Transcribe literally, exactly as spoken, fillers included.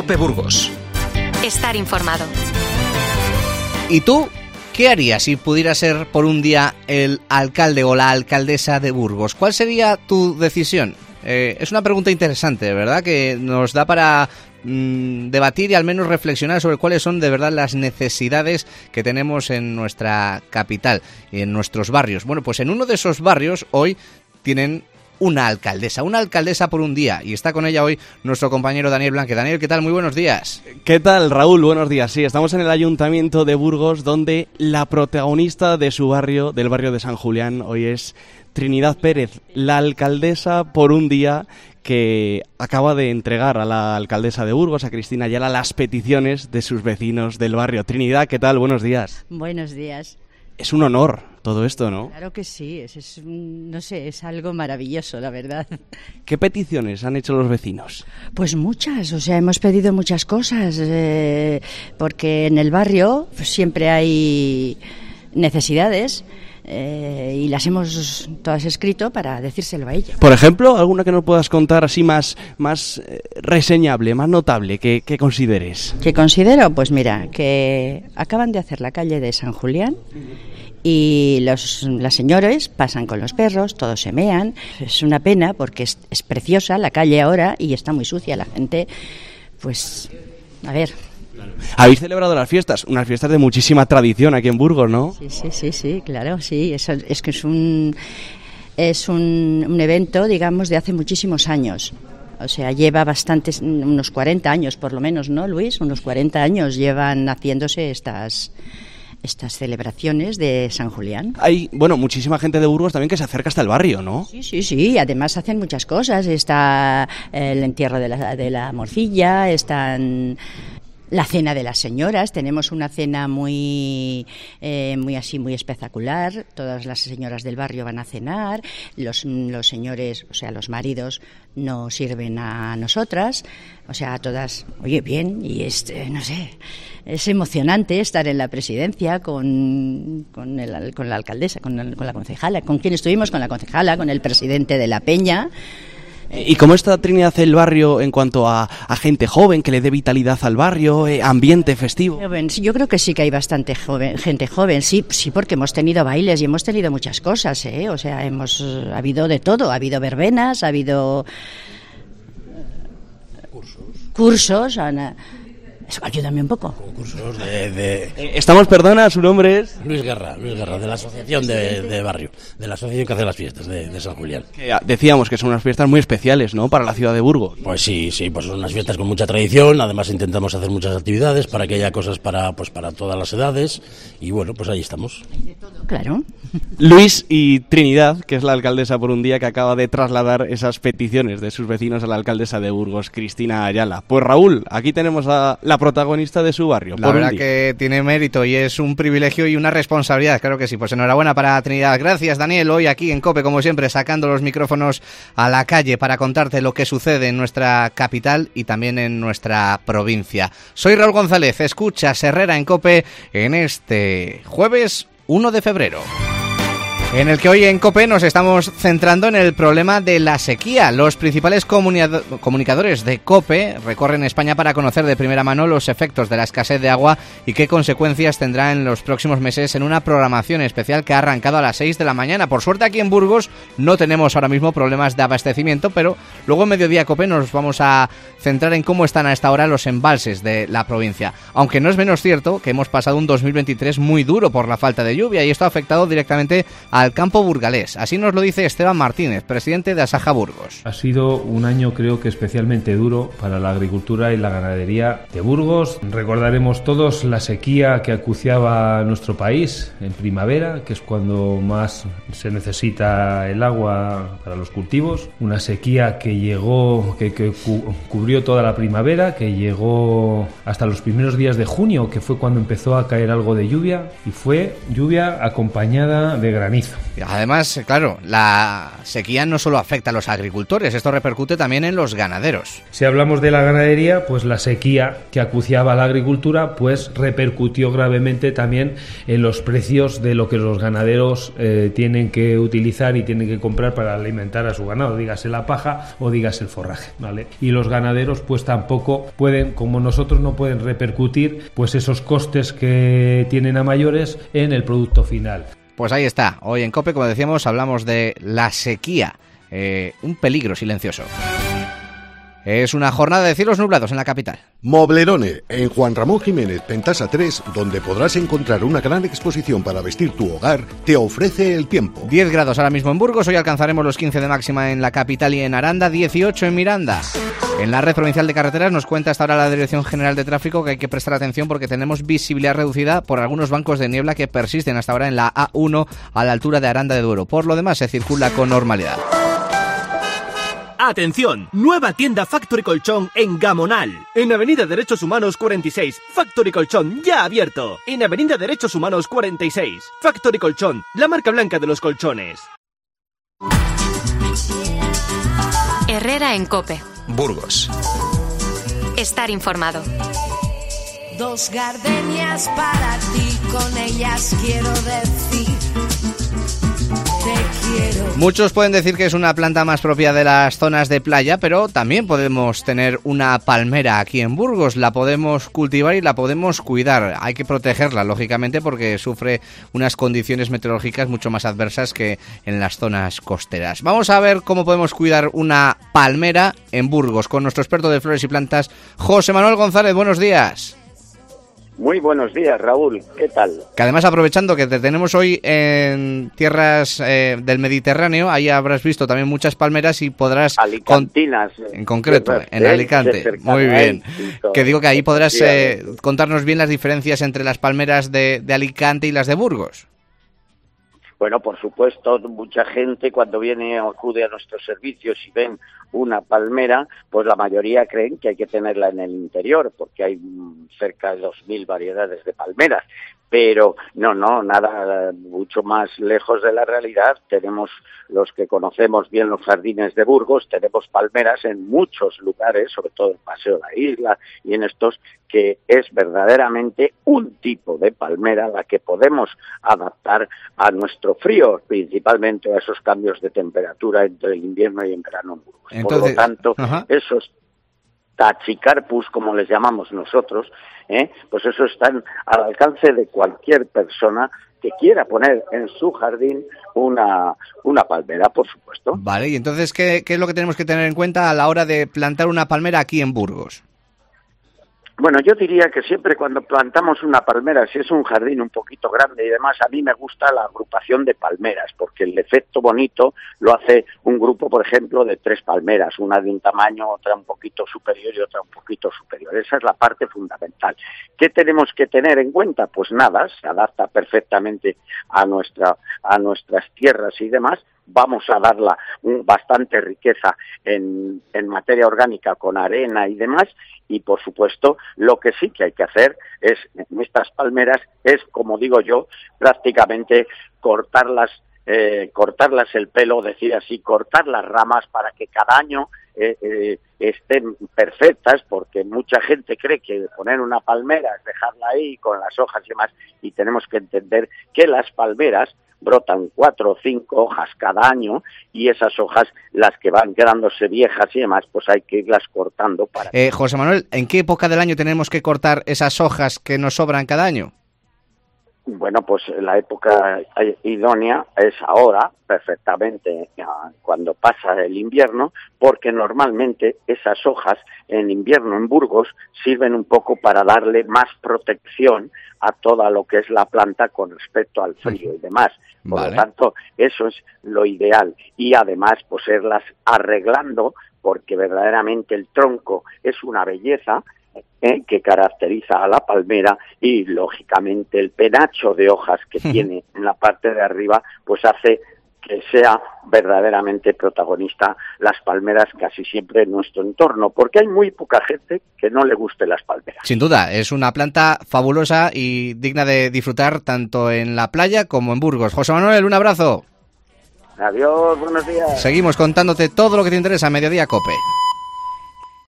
COPE Burgos. Estar informado. ¿Y tú qué harías si pudieras ser por un día el alcalde o la alcaldesa de Burgos? ¿Cuál sería tu decisión? Eh, es una pregunta interesante, ¿verdad? Que nos da para mmm, debatir y al menos reflexionar sobre cuáles son de verdad las necesidades que tenemos en nuestra capital y en nuestros barrios. Bueno, pues en uno de esos barrios hoy tienen una alcaldesa, una alcaldesa por un día, y está con ella hoy nuestro compañero Daniel Blanque. Daniel, ¿qué tal? Muy buenos días. ¿Qué tal, Raúl? Buenos días. Sí, estamos en el Ayuntamiento de Burgos, donde la protagonista de su barrio, del barrio de San Julián, hoy es Trinidad Pérez, la alcaldesa por un día, que acaba de entregar a la alcaldesa de Burgos, a Cristina Ayala, las peticiones de sus vecinos del barrio. Trinidad, ¿qué tal? Buenos días. Buenos días. Es un honor todo esto, ¿no? Claro que sí, es, es no sé, es algo maravilloso, la verdad. ¿Qué peticiones han hecho los vecinos? Pues muchas, o sea, hemos pedido muchas cosas, eh, porque en el barrio pues, siempre hay necesidades. Eh, y las hemos todas escrito para decírselo a ella. Por ejemplo, alguna que nos puedas contar así más, más eh, reseñable, más notable, que, que consideres. ¿Qué considero? Pues mira, que acaban de hacer la calle de San Julián y los, las señores pasan con los perros, todos se mean. Es una pena porque es, es preciosa la calle ahora y está muy sucia. La gente, pues, a ver... Habéis celebrado las fiestas, unas fiestas de muchísima tradición aquí en Burgos, ¿no? Sí, sí, sí, sí, claro, sí. Eso, es que es un es un, un evento, digamos, de hace muchísimos años. O sea, lleva bastantes, unos cuarenta años por lo menos, ¿no, Luis? Unos cuarenta años llevan haciéndose estas estas celebraciones de San Julián. Hay, bueno, muchísima gente de Burgos también que se acerca hasta el barrio, ¿no? Sí, sí, sí. Además hacen muchas cosas. Está el entierro de la, de la morcilla, están... La cena de las señoras, tenemos una cena muy eh, muy así, muy espectacular. Todas las señoras del barrio van a cenar, los, los señores, o sea, los maridos nos sirven a nosotras, o sea, a todas, oye, bien, y este, no sé, es emocionante estar en la presidencia con, con, el, con la alcaldesa, con, el, con la concejala, con quien estuvimos, con la concejala, con el presidente de la Peña. ¿Y cómo está Trinidad el barrio en cuanto a, a gente joven que le dé vitalidad al barrio, eh, ambiente festivo? Yo creo que sí que hay bastante joven, gente joven, sí, sí, porque hemos tenido bailes y hemos tenido muchas cosas, ¿eh? O sea, hemos ha habido de todo, ha habido verbenas, ha habido cursos, cursos, Ana. Eso, ayúdame un poco. Concursos de, de... Eh, estamos, perdona, su nombre es... Luis Guerra, Luis Guerra, de la asociación de, de barrio, de la asociación que hace las fiestas de, de San Julián. Que, decíamos que son unas fiestas muy especiales, ¿no?, para la ciudad de Burgos. Pues sí, sí, pues son unas fiestas con mucha tradición, además intentamos hacer muchas actividades para que haya cosas para, pues para todas las edades, y bueno, pues ahí estamos. Hay de todo, claro. Luis y Trinidad, que es la alcaldesa por un día, que acaba de trasladar esas peticiones de sus vecinos a la alcaldesa de Burgos, Cristina Ayala. Pues Raúl, aquí tenemos a la protagonista de su barrio. La verdad que tiene mérito y es un privilegio y una responsabilidad, claro que sí. Pues enhorabuena para Trinidad. Gracias, Daniel, hoy aquí en COPE, como siempre, sacando los micrófonos a la calle para contarte lo que sucede en nuestra capital y también en nuestra provincia. Soy Raúl González, escuchas Herrera en COPE en este jueves uno de febrero. En el que hoy en COPE nos estamos centrando en el problema de la sequía. Los principales comunica- comunicadores de COPE recorren España para conocer de primera mano los efectos de la escasez de agua y qué consecuencias tendrá en los próximos meses en una programación especial que ha arrancado a las seis de la mañana. Por suerte aquí en Burgos no tenemos ahora mismo problemas de abastecimiento, pero luego en Mediodía COPE nos vamos a centrar en cómo están a esta hora los embalses de la provincia. Aunque no es menos cierto que hemos pasado un dos mil veintitrés muy duro por la falta de lluvia y esto ha afectado directamente a al campo burgalés. Así nos lo dice Esteban Martínez, presidente de Asaja Burgos. Ha sido un año, creo que especialmente duro para la agricultura y la ganadería de Burgos. Recordaremos todos la sequía que acuciaba nuestro país en primavera, que es cuando más se necesita el agua para los cultivos. Una sequía que llegó, que, que cu- cubrió toda la primavera, que llegó hasta los primeros días de junio, que fue cuando empezó a caer algo de lluvia, y fue lluvia acompañada de granizo. supuesto. Además, claro, la sequía no solo afecta a los agricultores, esto repercute también en los ganaderos. Si hablamos de la ganadería, pues la sequía que acuciaba a la agricultura pues repercutió gravemente también en los precios de lo que los ganaderos eh, tienen que utilizar y tienen que comprar para alimentar a su ganado, dígase la paja o dígase el forraje, ¿vale? Y los ganaderos pues tampoco pueden, como nosotros, no pueden repercutir pues esos costes que tienen a mayores en el producto final. Pues ahí está, hoy en COPE, como decíamos, hablamos de la sequía, eh, un peligro silencioso. Es una jornada de cielos nublados en la capital. Moblerone, en Juan Ramón Jiménez, Pentasa tres, donde podrás encontrar una gran exposición para vestir tu hogar, te ofrece el tiempo. diez grados ahora mismo en Burgos, hoy alcanzaremos los quince de máxima en la capital y en Aranda, dieciocho en Miranda. En la red provincial de carreteras nos cuenta hasta ahora la Dirección General de Tráfico que hay que prestar atención porque tenemos visibilidad reducida por algunos bancos de niebla que persisten hasta ahora en la A uno a la altura de Aranda de Duero. Por lo demás se circula con normalidad. ¡Atención! Nueva tienda Factory Colchón en Gamonal. En Avenida Derechos Humanos cuarenta y seis. Factory Colchón ya abierto. En Avenida Derechos Humanos cuarenta y seis. Factory Colchón, la marca blanca de los colchones. Herrera en COPE. Burgos. Estar informado. Dos gardenias para ti, con ellas quiero decir te quiero. Muchos pueden decir que es una planta más propia de las zonas de playa, pero también podemos tener una palmera aquí en Burgos. La podemos cultivar y la podemos cuidar. Hay que protegerla, lógicamente, porque sufre unas condiciones meteorológicas mucho más adversas que en las zonas costeras. Vamos a ver cómo podemos cuidar una palmera en Burgos con nuestro experto de flores y plantas, José Manuel González. Buenos días. Muy buenos días, Raúl. ¿Qué tal? Que además, aprovechando que te tenemos hoy en tierras eh, del Mediterráneo, ahí habrás visto también muchas palmeras y podrás... Alicantinas. Con... En concreto, en Alicante. Muy bien. Que digo que ahí podrás eh, contarnos bien las diferencias entre las palmeras de, de Alicante y las de Burgos. Bueno, por supuesto, mucha gente cuando viene o acude a nuestros servicios y ven una palmera, pues la mayoría creen que hay que tenerla en el interior, porque hay cerca de dos mil variedades de palmeras. Pero no, no, nada mucho más lejos de la realidad. Tenemos, los que conocemos bien los jardines de Burgos, tenemos palmeras en muchos lugares, sobre todo en Paseo de la Isla y en estos, que es verdaderamente un tipo de palmera la que podemos adaptar a nuestro frío, principalmente a esos cambios de temperatura entre el invierno y el verano en Burgos. Entonces, por lo tanto, ajá. esos Tachycarpus, como les llamamos nosotros, ¿eh? pues eso están al alcance de cualquier persona que quiera poner en su jardín una, una palmera, por supuesto. Vale, y entonces, ¿qué, ¿qué es lo que tenemos que tener en cuenta a la hora de plantar una palmera aquí en Burgos? Bueno, yo diría que siempre cuando plantamos una palmera, si es un jardín un poquito grande y demás, a mí me gusta la agrupación de palmeras, porque el efecto bonito lo hace un grupo, por ejemplo, de tres palmeras, una de un tamaño, otra un poquito superior y otra un poquito superior. Esa es la parte fundamental. ¿Qué tenemos que tener en cuenta? Pues nada, se adapta perfectamente a nuestra, a nuestras tierras y demás. Vamos a darla un, bastante riqueza en, en materia orgánica con arena y demás, y por supuesto lo que sí que hay que hacer es, en estas palmeras, es, como digo yo, prácticamente cortarlas, eh, cortarlas el pelo, decir así, cortar las ramas para que cada año eh, eh, estén perfectas, porque mucha gente cree que poner una palmera es dejarla ahí con las hojas y demás, y tenemos que entender que las palmeras brotan cuatro o cinco hojas cada año y esas hojas, las que van quedándose viejas y demás, pues hay que irlas cortando para... Eh, José Manuel, ¿en qué época del año tenemos que cortar esas hojas que nos sobran cada año? Bueno, pues la época idónea es ahora, perfectamente, cuando pasa el invierno, porque normalmente esas hojas en invierno en Burgos sirven un poco para darle más protección a toda lo que es la planta con respecto al frío y demás. Por vale. lo tanto, eso es lo ideal. Y además, pues irlas arreglando, porque verdaderamente el tronco es una belleza, ¿Eh? que caracteriza a la palmera, y lógicamente el penacho de hojas que tiene en la parte de arriba pues hace que sea verdaderamente protagonista las palmeras casi siempre en nuestro entorno, porque hay muy poca gente que no le guste las palmeras. Sin duda, es una planta fabulosa y digna de disfrutar tanto en la playa como en Burgos. José Manuel, un abrazo. Adiós, buenos días. Seguimos contándote todo lo que te interesa en Mediodía Cope.